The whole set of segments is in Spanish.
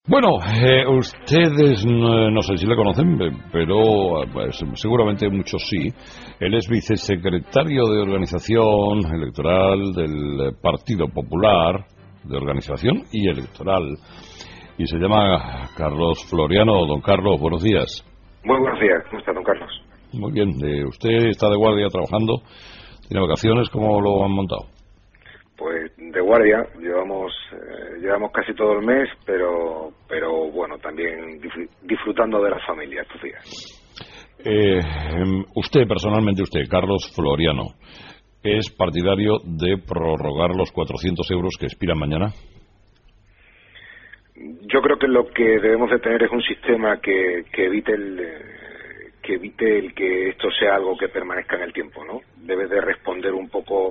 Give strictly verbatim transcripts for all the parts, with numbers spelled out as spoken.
Bueno, eh, ustedes no, no sé si le conocen, pero pues, seguramente muchos sí. Él es vicesecretario de Organización Electoral del Partido Popular, de Organización y Electoral, y se llama Carlos Floriano. Don Carlos, buenos días. Muy buenos días, ¿cómo está, don Carlos? Muy bien, eh, usted está de guardia trabajando, tiene vacaciones, ¿cómo lo han montado? Pues de guardia, llevamos eh, llevamos casi todo el mes, pero pero bueno, también disfrutando de la familia estos días. Eh, usted, personalmente usted, Carlos Floriano, ¿es partidario de prorrogar los cuatrocientos euros que expiran mañana? Yo creo que lo que debemos de tener es un sistema que, que evite el que evite el que esto sea algo que permanezca en el tiempo, ¿no? Debe de responder un poco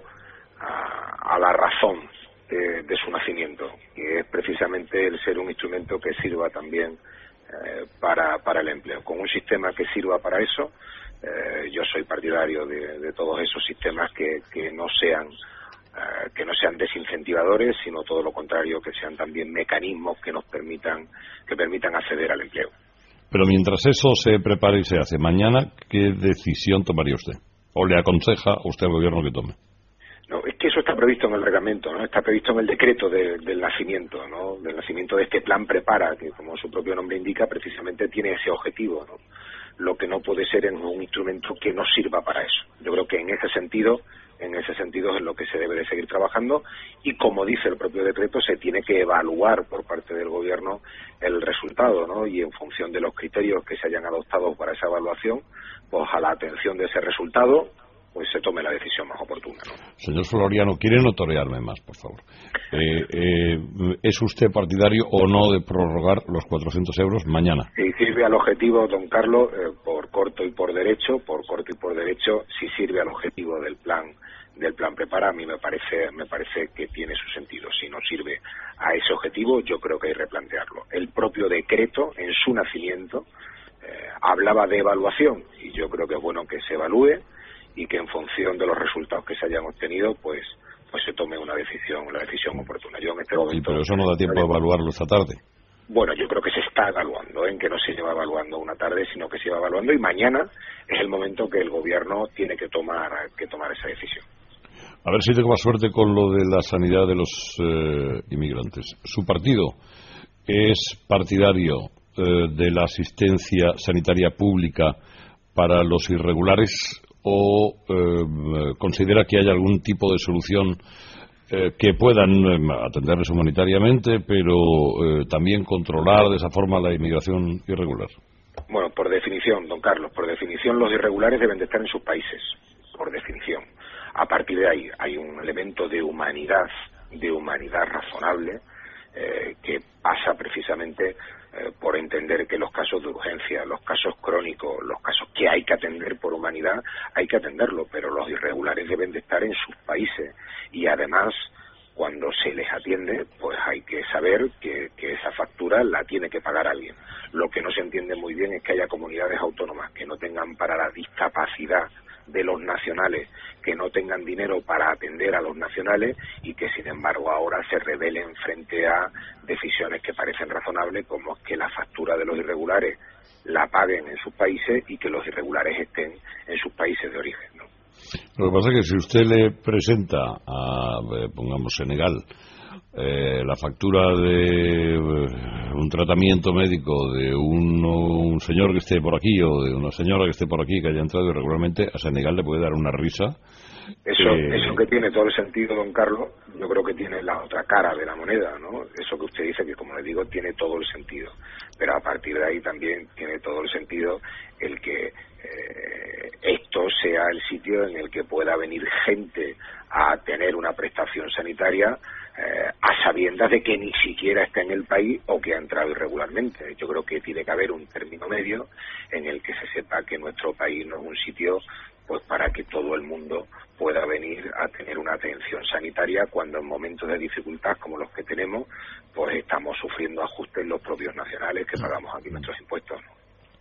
a, a la razón de, de su nacimiento, que es precisamente el ser un instrumento que sirva también eh, para, para el empleo. Con un sistema que sirva para eso, eh, yo soy partidario de, de todos esos sistemas que, que no sean eh, que no sean desincentivadores, sino todo lo contrario, que sean también mecanismos que nos permitan que permitan acceder al empleo. Pero mientras eso se prepara y se hace, mañana, ¿qué decisión tomaría usted? ¿O le aconseja a usted al gobierno que tome? No, es que eso está previsto en el reglamento, ¿no? Está previsto en el decreto de, del nacimiento, ¿no? Del nacimiento de este plan Prepara, que como su propio nombre indica, precisamente tiene ese objetivo, ¿no? Lo que no puede ser es un instrumento que no sirva para eso. Yo creo que en ese sentido, en ese sentido es en lo que se debe de seguir trabajando, y como dice el propio decreto, se tiene que evaluar por parte del gobierno el resultado, ¿no? Y en función de los criterios que se hayan adoptado para esa evaluación, pues a la atención de ese resultado, pues se tome la decisión más oportuna, ¿no? Señor Floriano, ¿quiere notorearme más, por favor? Eh, eh, ¿Es usted partidario o no de prorrogar los cuatrocientos euros mañana? Si sirve al objetivo, don Carlos, eh, por corto y por derecho, por corto y por derecho, si sirve al objetivo del plan del plan Prepara, a mí me parece me parece que tiene su sentido. Si no sirve a ese objetivo, yo creo que hay que replantearlo. El propio decreto, en su nacimiento, eh, hablaba de evaluación, y yo creo que es bueno que se evalúe y que en función de los resultados que se hayan obtenido, pues pues se tome una decisión una decisión oportuna. Yo en este momento... Sí, pero eso no da tiempo a evaluarlo esta tarde. Bueno, yo creo que se está evaluando, en que no se lleva evaluando una tarde, sino que se lleva evaluando, y mañana es el momento que el gobierno tiene que tomar que tomar esa decisión. A ver si tengo más suerte con lo de la sanidad de los eh, inmigrantes. Su partido es partidario eh, de la asistencia sanitaria pública para los irregulares, o eh, considera que hay algún tipo de solución eh, que puedan eh, atenderles humanitariamente, pero eh, también controlar de esa forma la inmigración irregular? Bueno, por definición, don Carlos, por definición los irregulares deben de estar en sus países, por definición. A partir de ahí hay un elemento de humanidad, de humanidad razonable, eh, que pasa precisamente eh, por entender que los casos de urgencia, los casos crónicos, los casos que hay que atender por humanidad, hay que atenderlo, pero los irregulares deben de estar en sus países, y además, cuando se les atiende, pues hay que saber que, que esa factura la tiene que pagar alguien. Lo que no se entiende muy bien es que haya comunidades autónomas que no tengan para la discapacidad de los nacionales, que no tengan dinero para atender a los nacionales, y que sin embargo ahora se rebelen frente a decisiones que parecen razonables, como es que la factura de los irregulares la paguen en sus países y que los irregulares estén en sus países de origen, ¿no? Lo que pasa es que si usted le presenta a, eh, pongamos, Senegal, eh, la factura de eh, un tratamiento médico de un, un señor que esté por aquí, o de una señora que esté por aquí, que haya entrado irregularmente, a Senegal le puede dar una risa. Eso, eh... eso que tiene todo el sentido, don Carlos, yo creo que tiene la otra cara de la moneda, ¿no? Eso que usted dice, que como le digo, tiene todo el sentido. Pero a partir de ahí también tiene todo el sentido el que eh, esto sea el sitio en el que pueda venir gente a tener una prestación sanitaria eh, a sabiendas de que ni siquiera está en el país o que ha entrado irregularmente. Yo creo que tiene que haber un término medio en el que se sepa que nuestro país no es un sitio pues para que todo el mundo pueda venir a tener una atención sanitaria, cuando en momentos de dificultad como los que tenemos, pues estamos sufriendo ajustes los propios nacionales que pagamos aquí nuestros impuestos, ¿no?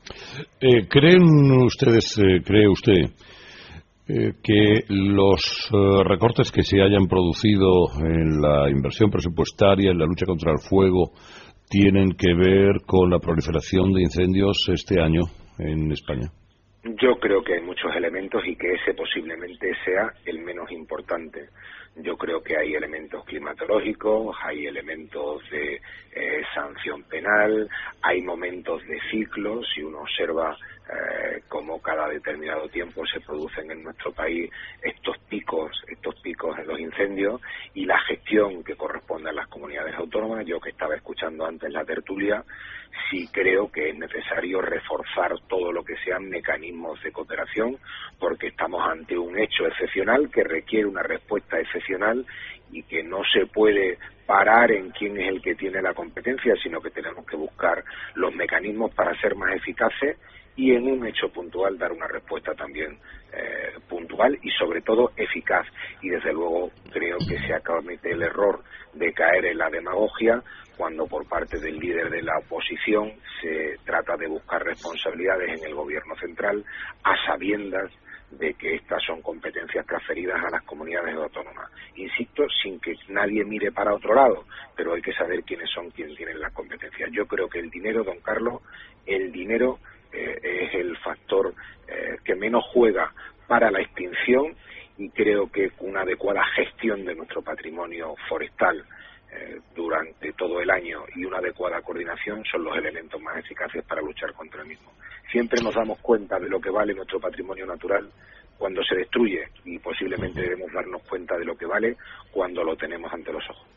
Eh, ¿Creen ustedes, eh, cree usted, eh, que los eh, recortes que se hayan producido en la inversión presupuestaria, en la lucha contra el fuego, tienen que ver con la proliferación de incendios este año en España? Yo creo que hay muchos elementos y que ese posiblemente sea el menos importante. Yo creo que hay elementos climatológicos, hay elementos de eh, sanción penal, hay momentos de ciclo. Si uno observa eh, cómo cada determinado tiempo se producen en nuestro país estos picos, estos picos en los incendios y la gestión que corresponde a las comunidades autónomas. Yo que estaba escuchando antes la tertulia, sí creo que es necesario reforzar todo lo que sean mecanismos de cooperación, porque estamos ante un hecho excepcional que requiere una respuesta excepcional y que no se puede parar en quién es el que tiene la competencia, sino que tenemos que buscar los mecanismos para ser más eficaces y en un hecho puntual dar una respuesta también eh, puntual y sobre todo eficaz. Y desde luego creo que se acomete el error de caer en la demagogia cuando por parte del líder de la oposición se trata de buscar responsabilidades en el gobierno central a sabiendas de que estas son competencias transferidas a las comunidades autónomas. Insisto, sin que nadie mire para otro lado, pero hay que saber quiénes son quienes tienen las competencias. Yo creo que el dinero, don Carlos, el dinero eh, es el factor eh, que menos juega para la extinción, y creo que una adecuada gestión de nuestro patrimonio forestal eh, durante todo el año y una adecuada coordinación son los elementos más eficaces para luchar contra el mismo. Siempre nos damos cuenta de lo que vale nuestro patrimonio natural cuando se destruye, y posiblemente debemos darnos cuenta de lo que vale cuando lo tenemos ante los ojos.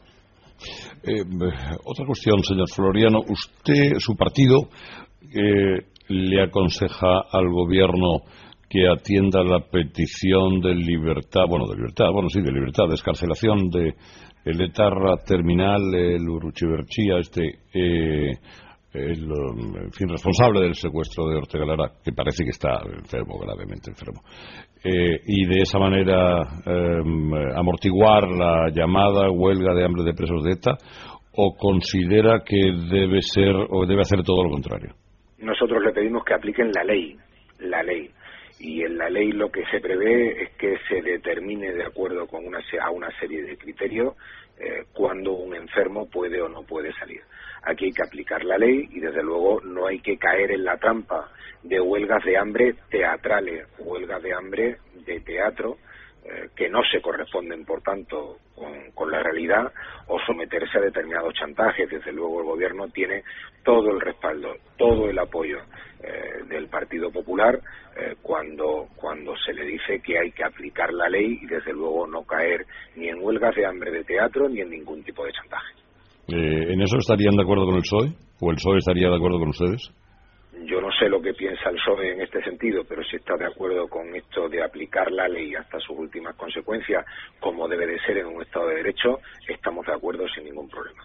Eh, otra cuestión, señor Floriano. Usted, su partido, eh, le aconseja al gobierno que atienda la petición de libertad, bueno, de libertad, bueno, sí, de libertad, de excarcelación de el etarra terminal, el Urruchiberchia, este, eh, el, en fin, responsable del secuestro de Ortega Lara, que parece que está enfermo, gravemente enfermo, eh, y de esa manera eh, amortiguar la llamada huelga de hambre de presos de ETA, o considera que debe ser, o debe hacer todo lo contrario? Nosotros le pedimos que apliquen la ley, la ley. Y en la ley lo que se prevé es que se determine de acuerdo con una, a una serie de criterios eh, cuándo un enfermo puede o no puede salir. Aquí hay que aplicar la ley y desde luego no hay que caer en la trampa de huelgas de hambre teatrales, huelgas de hambre de teatro, eh, que no se corresponden por tanto con, con la realidad, o someterse a determinados chantajes. Desde luego el gobierno tiene todo el respaldo, todo el apoyo eh, del Partido Popular eh, cuando, cuando se le dice que hay que aplicar la ley y desde luego no caer ni en huelgas de hambre de teatro ni en ningún tipo de chantaje. Eh, ¿En eso estarían de acuerdo con el P S O E? ¿O el P S O E estaría de acuerdo con ustedes? Yo no sé lo que piensa el P S O E en este sentido, pero si está de acuerdo con esto de aplicar la ley hasta sus últimas consecuencias, como debe de ser en un Estado de Derecho, estamos de acuerdo sin ningún problema.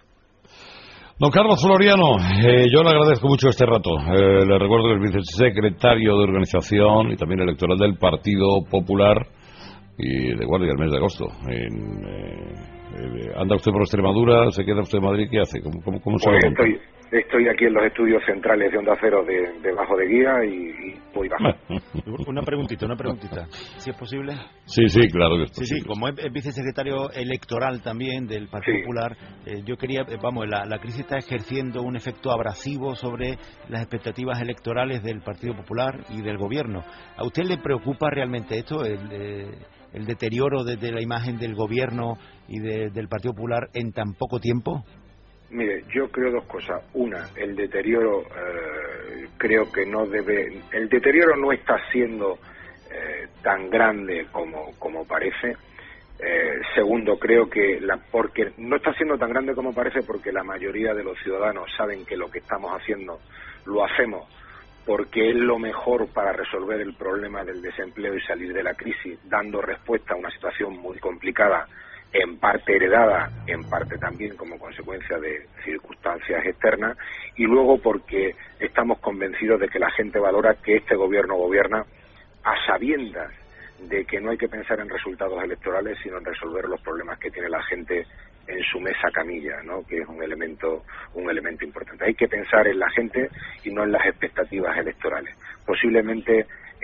Don Carlos Floriano, eh, yo le agradezco mucho este rato. Eh, le recuerdo que es vicesecretario de Organización y también electoral del Partido Popular y de guardia el mes de agosto. En, eh, eh, ¿Anda usted por Extremadura? ¿Se queda usted en Madrid? ¿Qué hace? ¿Cómo, cómo, cómo se pues lo estoy, estoy aquí en los estudios centrales de Onda Cero de, de Bajo de Guía y, y voy bajo. Una preguntita, una preguntita, si es posible. Sí, sí, claro que es posible. Sí, sí, como es, es vicesecretario electoral también del Partido Sí. Popular, eh, yo quería, eh, vamos, la, la crisis está ejerciendo un efecto abrasivo sobre las expectativas electorales del Partido Popular y del Gobierno. ¿A usted le preocupa realmente esto, el, eh, el deterioro de, de la imagen del Gobierno y de, del Partido Popular en tan poco tiempo? Mire, yo creo dos cosas. Una, el deterioro eh, creo que no debe... El deterioro no está siendo eh, tan grande como, como parece. Eh, segundo, creo que... la porque no está siendo tan grande como parece porque la mayoría de los ciudadanos saben que lo que estamos haciendo lo hacemos porque es lo mejor para resolver el problema del desempleo y salir de la crisis, dando respuesta a una situación muy complicada, en parte heredada, en parte también como consecuencia de circunstancias externas, y luego porque estamos convencidos de que la gente valora que este gobierno gobierna a sabiendas de que no hay que pensar en resultados electorales, sino en resolver los problemas que tiene la gente en su mesa camilla, ¿no? Que es un elemento un elemento importante. Hay que pensar en la gente y no en las expectativas electorales. Posiblemente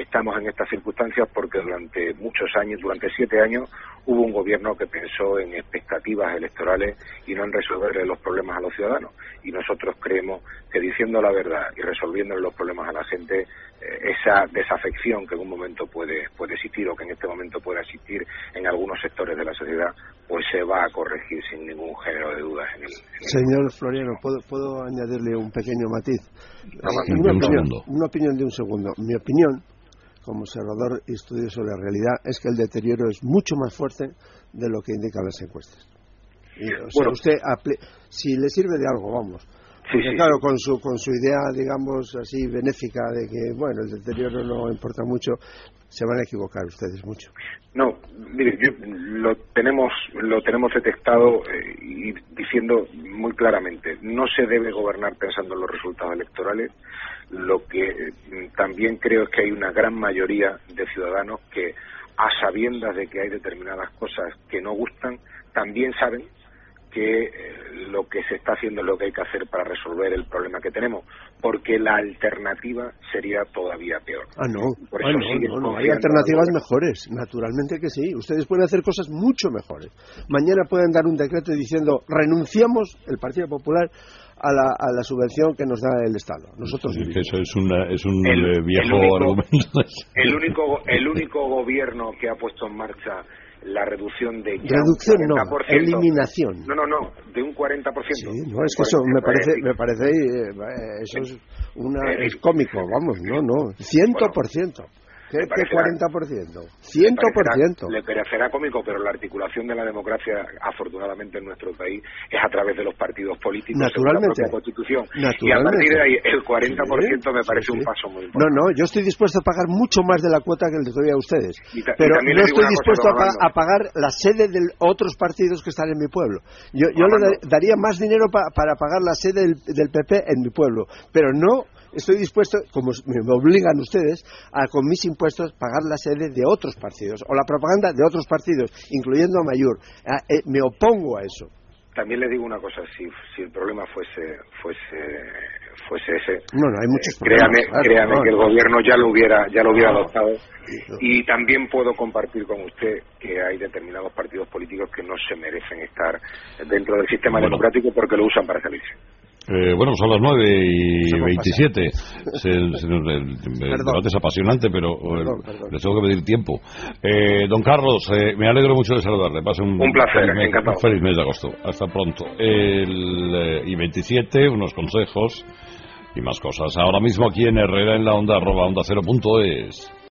estamos en estas circunstancias porque durante muchos años, durante siete años, hubo un gobierno que pensó en expectativas electorales y no en resolverle los problemas a los ciudadanos. Y nosotros creemos que diciendo la verdad y resolviendo los problemas a la gente, eh, esa desafección que en un momento puede, puede existir o que en este momento puede existir en algunos sectores de la sociedad, pues se va a corregir sin ningún género de dudas. En el, en el Señor el... Floriano, ¿puedo, ¿puedo añadirle un pequeño matiz? Sí, una, un opinión, segundo. una opinión de un segundo. Mi opinión, como observador y estudioso de la realidad, es que el deterioro es mucho más fuerte de lo que indican las encuestas. Y, o sea, bueno, usted, si le sirve de algo, vamos. Porque, sí, sí, claro, con su con su idea, digamos, así, benéfica de que, bueno, el deterioro no importa mucho, se van a equivocar ustedes mucho. No, mire, yo, lo tenemos lo tenemos detectado eh, y diciendo muy claramente, no se debe gobernar pensando en los resultados electorales. Lo que eh, también creo es que hay una gran mayoría de ciudadanos que, a sabiendas de que hay determinadas cosas que no gustan, también saben que eh, lo que se está haciendo es lo que hay que hacer para resolver el problema que tenemos, porque la alternativa sería todavía peor. Ah, no, Por ah, eso no, no, no. Hay alternativas mejores, naturalmente que sí. Ustedes pueden hacer cosas mucho mejores. Mañana pueden dar un decreto diciendo renunciamos, el Partido Popular, a la, a la subvención que nos da el Estado. Nosotros sí, que eso es, una, es un el, viejo el único, argumento. El único, el único gobierno que ha puesto en marcha la reducción de ya reducción un cuarenta por ciento, no, eliminación. No, no, no, de un cuarenta por ciento. Sí, no, es que eso me parece, me parece, eh, eso es una, es cómico, vamos, no, no, ciento por ciento. ¿Qué, ¿Qué cuarenta por ciento? cien por ciento. Le parecerá cómico, pero la articulación de la democracia, afortunadamente en nuestro país, es a través de los partidos políticos, naturalmente, según la propia Constitución. Naturalmente. Y a partir de ahí, el cuarenta por ciento sí, me parece sí, sí. un paso muy importante. No, no, yo estoy dispuesto a pagar mucho más de la cuota que les doy a ustedes. Ta- pero no estoy dispuesto a, pa- a pagar la sede de otros partidos que están en mi pueblo. Yo, yo le daría más dinero pa- para pagar la sede del, del P P en mi pueblo, pero no estoy dispuesto, como me obligan ustedes, a con mis impuestos pagar la sede de otros partidos o la propaganda de otros partidos, incluyendo a Amaiur. Eh, eh, me opongo a eso. También le digo una cosa, si si el problema fuese fuese fuese ese, no, no, hay muchos eh, créame, claro, créame no, que el no. gobierno ya lo hubiera ya lo hubiera no, adoptado. No. Y también puedo compartir con usted que hay determinados partidos políticos que no se merecen estar dentro del sistema bueno. democrático porque lo usan para salirse. Eh, bueno, son las nueve y veintisiete. Se, se, el, el debate es apasionante, pero perdón, perdón. les tengo que pedir tiempo. Eh, don Carlos, eh, me alegro mucho de saludarle. Pase un, un placer, feliz mes, encantado. Un feliz mes de agosto. Hasta pronto. El, eh, y veintisiete, unos consejos y más cosas. Ahora mismo aquí en Herrera en la onda, arroba onda cero punto es.